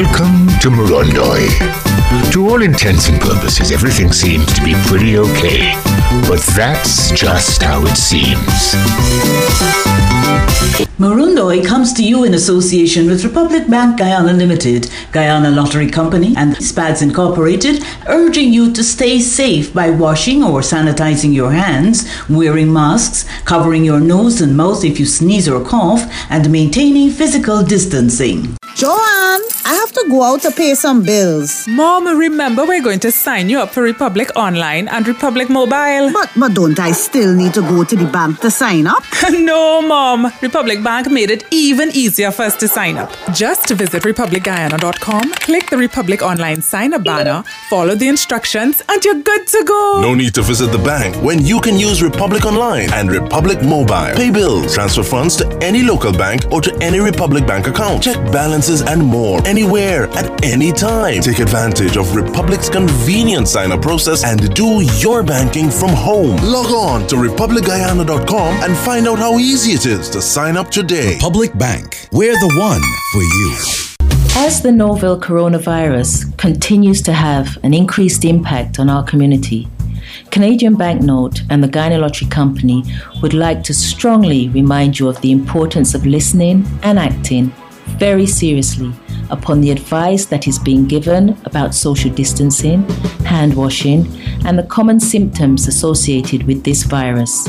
Welcome to Morondoi. To all intents and purposes, everything seems to be pretty okay. But that's just how it seems. Morondoi comes to you in association with Republic Bank Guyana Limited, Guyana Lottery Company, and SPADS Incorporated, urging you to stay safe by washing or sanitizing your hands, wearing masks, covering your nose and mouth if you sneeze or cough, and maintaining physical distancing. Joanne, I have to go out to pay some bills. Mom, remember we're going to sign you up for Republic Online and Republic Mobile. But don't I still need to go to the bank to sign up? No, Mom. Republic Bank made it even easier for us to sign up. Just visit republicguyana.com, click the Republic Online sign-up banner, follow the instructions, and you're good to go. No need to visit the bank when you can use Republic Online and Republic Mobile. Pay bills, transfer funds to any local bank or to any Republic Bank account. Check balances and more anywhere at any time. Take advantage of Republic's convenient sign-up process and do your banking from home. Log on to republicguyana.com and find out how easy it is to sign up today. Public Bank, we're the one for you. As the novel coronavirus continues to have an increased impact on our community, Canadian Banknote and the Guyana Lottery Company would like to strongly remind you of the importance of listening and acting very seriously upon the advice that is being given about social distancing, hand washing, and the common symptoms associated with this virus.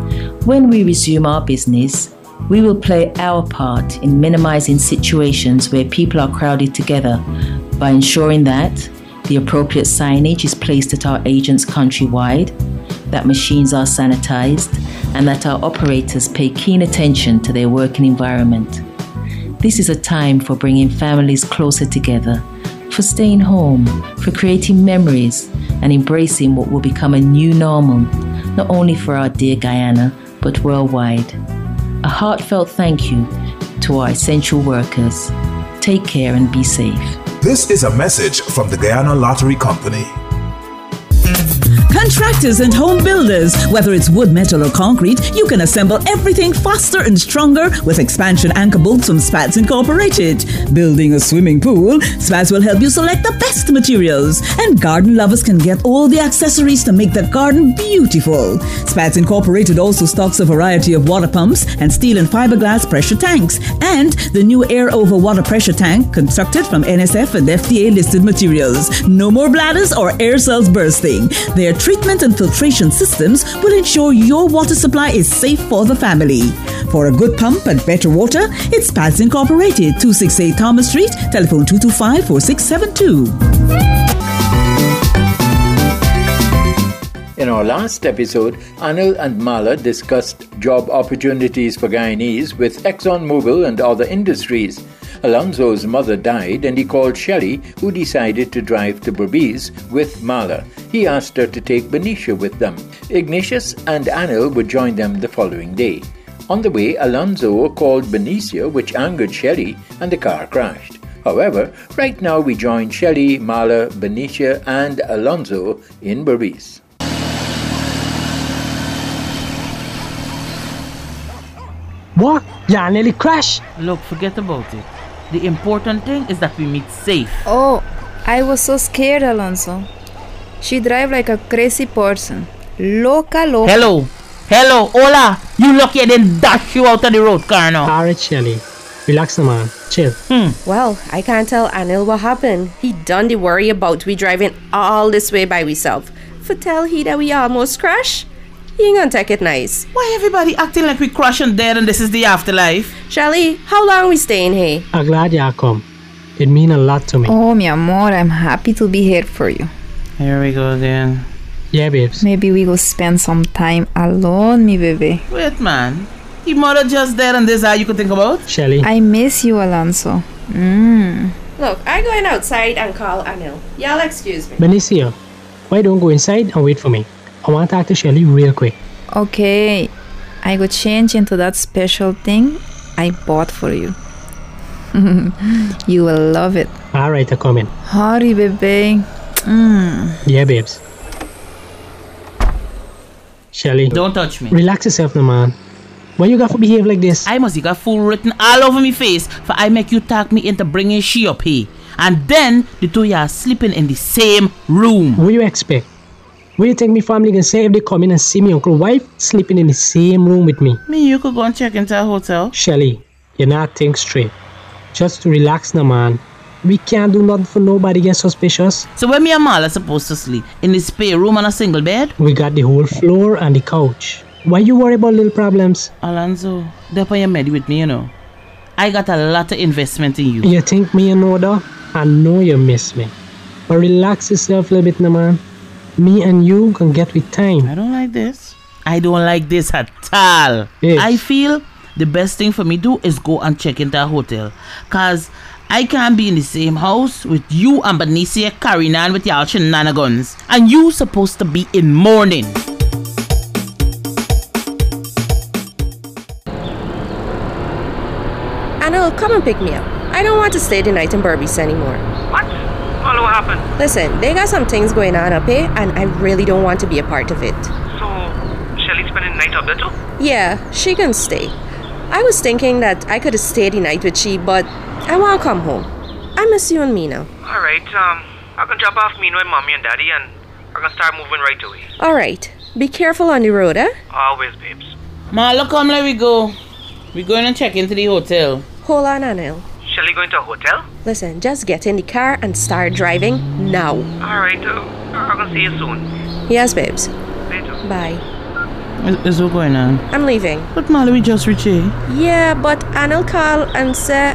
When we resume our business, we will play our part in minimizing situations where people are crowded together by ensuring that the appropriate signage is placed at our agents countrywide, that machines are sanitized, and that our operators pay keen attention to their working environment. This is a time for bringing families closer together, for staying home, for creating memories, and embracing what will become a new normal, not only for our dear Guyana, but worldwide. A heartfelt thank you to our essential workers. Take care and be safe. This is a message from the Guyana Lottery Company. Contractors and home builders, whether it's wood, metal or concrete, you can assemble everything faster and stronger with expansion anchor bolts from SPADS Incorporated. Building a swimming pool, SPADS will help you select the best materials. And garden lovers can get all the accessories to make the garden beautiful. SPADS Incorporated also stocks a variety of water pumps and steel and fiberglass pressure tanks. And the new air over water pressure tank constructed from NSF and FDA listed materials. No more bladders or air cells bursting. Their treatment and filtration systems will ensure your water supply is safe for the family. For a good pump and better water, it's SPADS Incorporated, 268 Thomas Street, telephone 225-4672. In our last episode, Anil and Mala discussed job opportunities for Guyanese with ExxonMobil and other industries. Alonzo's mother died and he called Shelley, who decided to drive to Berbice with Mala. He asked her to take Benicia with them. Ignatius and Anil would join them the following day. On the way, Alonzo called Benicia, which angered Shelley, and the car crashed. However, right now we join Shelley, Mala, Benicia and Alonzo in Berbice. What? Yeah, nearly crashed. Look, forget about it. The important thing is that we meet safe. Oh, I was so scared, Alonso. She drive like a crazy person. Loca. Hello, hola. You lucky I didn't dash you out of the road car now. Alright, Shelly. Relax, man. Chill. Well, I can't tell Anil what happened. He done the worry about we driving all this way by ourselves. For tell he that we almost crash. He ain't gonna take it nice. Why everybody acting like we crash and dead and this is the afterlife? Shelly, how long we staying here? I'm glad you come. It mean a lot to me. Oh, mi amor, I'm happy to be here for you. Here we go then. Yeah, babes. Maybe we will spend some time alone, mi bebe. Wait, man. Your mother just dead and this all you could think about? Shelly. I miss you, Alonso. Look, I'm going outside and call Anil. Y'all excuse me. Benicia, why don't go inside and wait for me? I want to talk to Shelly real quick. Okay. I go change into that special thing I bought for you. You will love it. Alright, I'm coming. Hurry, baby. Yeah, babes. Shelly. Don't touch me. Relax yourself now, man. Why you got to behave like this? I must have got fool written all over me face for I make you talk me into bringing she up here. And then the two of you are sleeping in the same room. What do you expect? What do you think my family can say if they come in and see me uncle wife sleeping in the same room with me? Me, you could go and check into a hotel. Shelly, you're not think straight. Just to relax now, man. We can't do nothing for nobody get suspicious. So where me and Marla supposed to sleep? In the spare room on a single bed? We got the whole floor and the couch. Why you worry about little problems? Alonzo, they're on your med with me, you know. I got a lot of investment in you. You think me and know? I know you miss me. But relax yourself a little bit now, man. Me and you can get with time. I don't like this. I don't like this at all. Yes. I feel the best thing for me to do is go and check into a hotel. Cause I can't be in the same house with you and Benicia carrying on with y'all shenanigans. And you supposed to be in mourning. Anil, come and pick me up. I don't want to stay the night in Berbice anymore. What? Well, what happened? Listen, they got some things going on up here, and I really don't want to be a part of it. So, Shelly's spending the night up there too? Yeah, she can stay. I was thinking that I could have stayed the night with she, but I want to come home. I miss you and me now. Alright, I can drop off me with mommy and daddy, and I can start moving right away. Alright, be careful on the road, eh? Always, babes. Marla, come, let me go. We're going to check into the hotel. Hold on, Anil. Shelly going to a hotel? Listen, just get in the car and start driving now. Alright, I can see you soon. Yes, babes. Later. Bye. Is what going on? I'm leaving. But Marla, we just reached here. Yeah, but Anil called and said,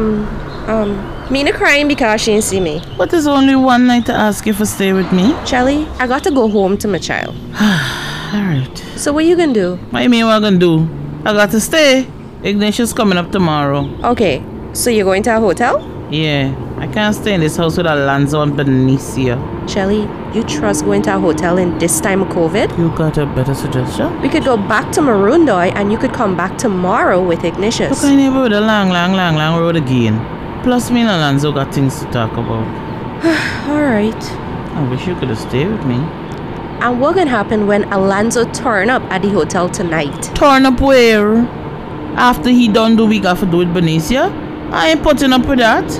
Mina crying because she didn't see me. But there's only one night to ask you for stay with me. Shelly, I got to go home to my child. Alright. So what you gonna do? What you mean what I'm gonna do? I got to stay. Ignatius coming up tomorrow. Okay, so you're going to a hotel? Yeah, I can't stay in this house with Alonzo and Benicia. Shelly, you trust going to a hotel in this time of COVID? You got a better suggestion? We could go back to Marundoy and you could come back tomorrow with Ignatius. Look, I never with a long road again. Plus me and Alonzo got things to talk about. Alright. I wish you could have stayed with me. And what gonna happen when Alonzo turn up at the hotel tonight? Turn up where? After he done do we got to do with Benicia? I ain't putting up with that.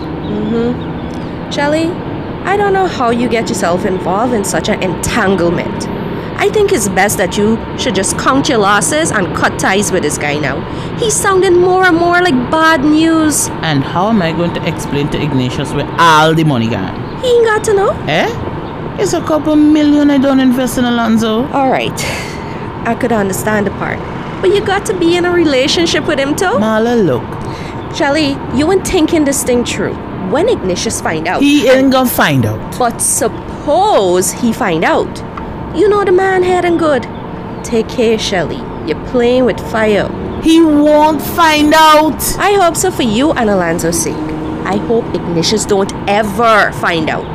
Shelly, I don't know how you get yourself involved in such an entanglement. I think it's best that you should just count your losses and cut ties with this guy now. He's sounding more and more like bad news. And how am I going to explain to Ignatius where all the money gone? He ain't got to know. It's a couple million I don't invest in Alonzo. Alright, I could understand the part. But you got to be in a relationship with him too. Marla, look. Shelly, you ain't thinking this thing through. When Ignatius find out... He ain't gonna find out. But suppose he find out. You know the man heading good. Take care, Shelly. You're playing with fire. He won't find out. I hope so for you and Alonzo's sake. I hope Ignatius don't ever find out.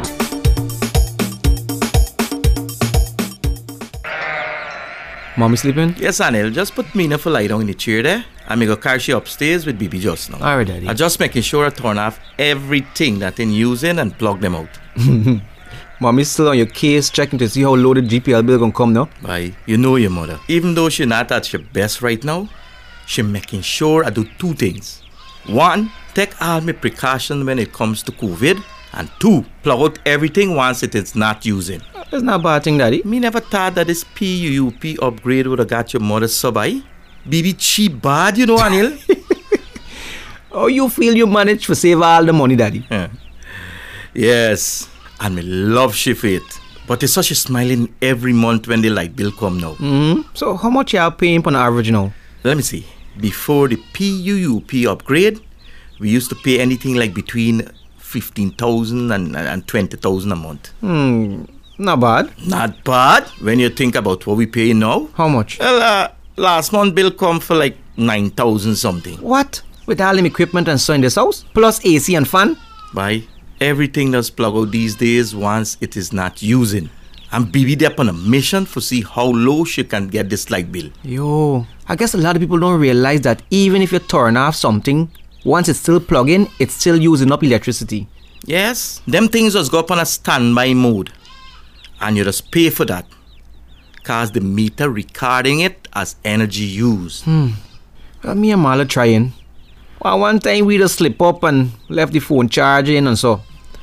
Mommy sleeping? Yes, Anil. Just put Mina for lie down in the chair there. And me go carry she upstairs with Bibi just now. Alright, Daddy. I'm just making sure I turn off everything that in using and plug them out. Mommy's still on your case, checking to see how low the GPL bill gonna come now. Bye. You know your mother. Even though she not at her best right now, she making sure I do two things. One, take all my precautions when it comes to COVID. And two, plug out everything once it is not using. That's not a bad thing, Daddy. Me never thought that this PUUP upgrade would have got your mother sub-eye. Baby cheap bad, you know, Anil. Oh, you feel you managed to save all the money, Daddy? Yes. And me love she faith. But it's such a smiling every month when the light bill come now. So how much you are paying on average now? Let me see. Before the PUUP upgrade, we used to pay anything like between 15,000 and 20,000 a month. Not bad. Not bad when you think about what we pay now. How much? Well, last month bill come for like 9,000 something. What? With all the equipment and so in this house? Plus AC and fan? Bye. Everything does plug out these days once it is not using. And Bibi there on a mission to see how low she can get this light bill. Yo, I guess a lot of people don't realize that even if you turn off something, once it's still plugged in, it's still using up electricity. Yes, them things just go up on a standby mode. And you just pay for that. Cause the meter recording it as energy used. Well, me and Marla trying. Well, one time we just slip up and left the phone charging and so.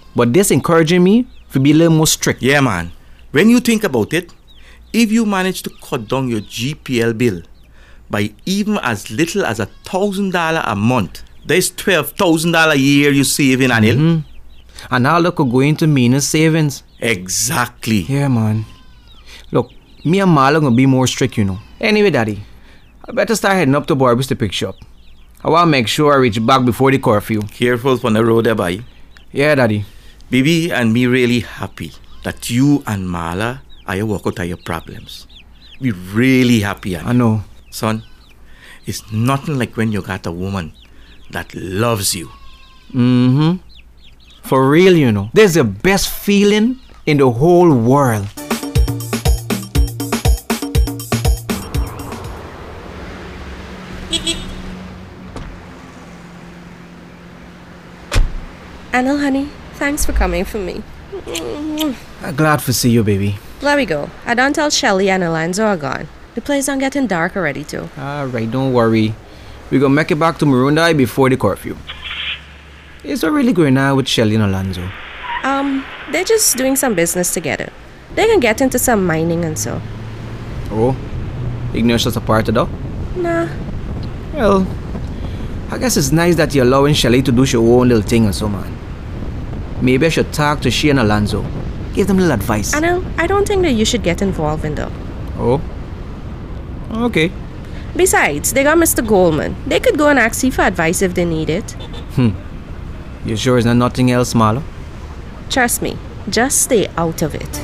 But this encouraging me to be a little more strict. Yeah, man. When you think about it, if you manage to cut down your GPL bill by even as little as $1,000 a month, there's $12,000 a year you saving, Anil. Mm-hmm. And all that could go into meaner savings. Exactly. Yeah, man. Look, me and Marla gonna be more strict, you know. Anyway, Daddy, I better start heading up to Barbies to pick you up. I want to make sure I reach back before the curfew. Careful on the road there, boy. Yeah, Daddy. Bibi and me really happy that you and Marla are work out of your problems. We really happy. I know. Son, it's nothing like when you got a woman that loves you. Mm-hmm. For real, you know. There's the best feeling in the whole world. Anil, honey, thanks for coming for me. I'm glad to see you, baby. There we go. I don't tell Shelly and Alonzo are gone. The place is getting dark already, too. Alright, don't worry. We're gonna make it back to Marunda before the curfew. It's not really going on with Shelly and Alonzo. They're just doing some business together. They can get into some mining and so. Oh? Ignatius a part of that? Nah. Well, I guess it's nice that you're allowing Shelly to do her own little thing and so, man. Maybe I should talk to she and Alonzo. Give them a little advice. Anil, I don't think that you should get involved in that. Oh? Okay. Besides, they got Mr. Goldman. They could go and ask you for advice if they need it. You sure there's nothing else, Marla? Trust me, just stay out of it.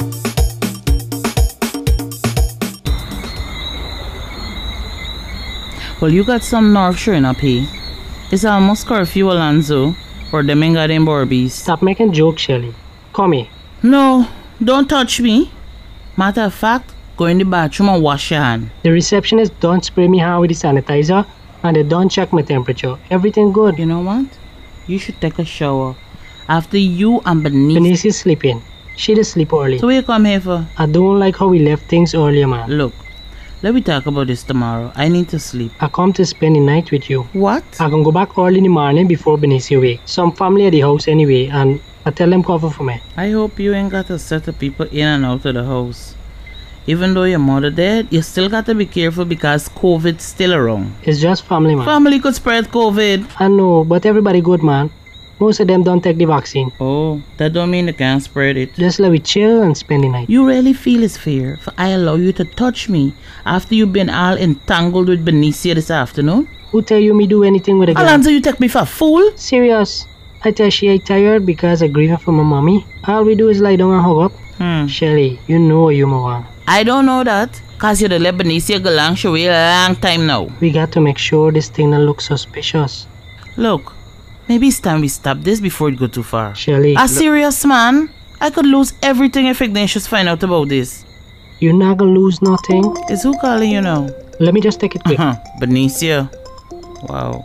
Well, you got some nerve showing up here. It's almost curfew, Alonzo, or them ain't got them Barbies. Stop making jokes, Shelly. Come here. No, don't touch me. Matter of fact, go in the bathroom and wash your hand. The receptionist don't spray me hand with the sanitizer, and they don't check my temperature. Everything good. You know what? You should take a shower. After you and Benicia is sleeping. She did sleep early. So what you come here for? I don't like how we left things earlier, man. Look, let me talk about this tomorrow. I need to sleep. I come to spend the night with you. What? I can go back early in the morning before Benicia wake. Some family at the house anyway, and I tell them cover for me. I hope you ain't got a set of people in and out of the house. Even though your mother dead, you still got to be careful because COVID's still around. It's just family, man. Family could spread COVID. I know, but everybody good, man. Most of them don't take the vaccine. Oh, that don't mean they can't spread it. Just let me chill and spend the night. You really feel it's fair for I allow you to touch me after you've been all entangled with Benicia this afternoon? Who tell you me do anything with a girl? Alonzo, you take me for a fool? Serious. I tell she ain't tired because I grieving for my mommy. All we do is lie down and hug up. Shelly, you know you want. I don't know that, cause you let Benicia go long show a long time now. We got to make sure this thing don't look suspicious. Look, maybe it's time we stop this before it go too far. Shelly. Serious, man. I could lose everything if Ignatius find out about this. You're not gonna lose nothing. Is who calling you now? Let me just take it quick. Benicia. Wow.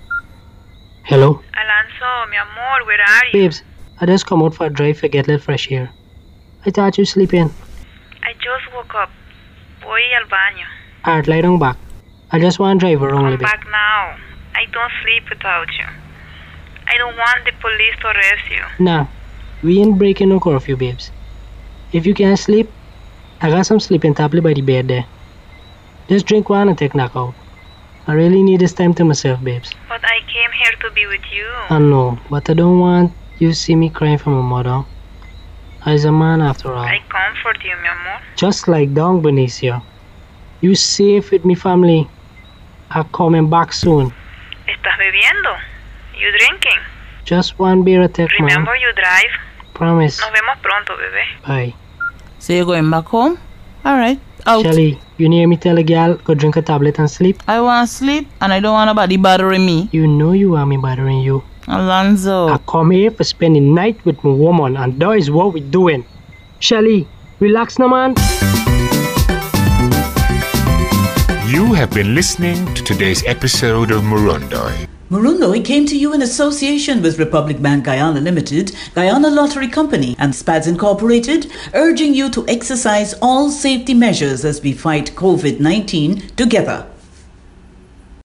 Hello? Alonso, mi amor, where are you? Babes, I just come out for a drive to get a little fresh air. I thought you sleeping. I just woke up. Voy al baño. Alright, lie down back. I just want to drive around a little bit. Come back now. I don't sleep without you. I don't want the police to arrest you. Nah, we ain't breaking no curfew, babes. If you can't sleep, I got some sleeping tablet by the bed there. Just drink one and take knockout. I really need this time to myself, babes. But I came here to be with you. I know, but I don't want you to see me crying for my mother. I's a man after all. I comfort you, mi amor. Just like down, Benicia. You safe with me family. I'm coming back soon. ¿Estás bebiendo? You drinking? Just one beer attack, man. Remember you drive? Promise. Nos vemos pronto, bebé. Bye. So you're going back home? Alright, out. Shelly, you hear me tell a girl go drink a tablet and sleep? I want to sleep and I don't want nobody bothering me. You know you want me bothering you. Alonzo. I come here for spending night with my woman and that is what we're doing. Shelly, relax now, man. You have been listening to today's episode of Murundoi. Murundoi came to you in association with Republic Bank Guyana Limited, Guyana Lottery Company and SPADS Incorporated, urging you to exercise all safety measures as we fight COVID-19 together.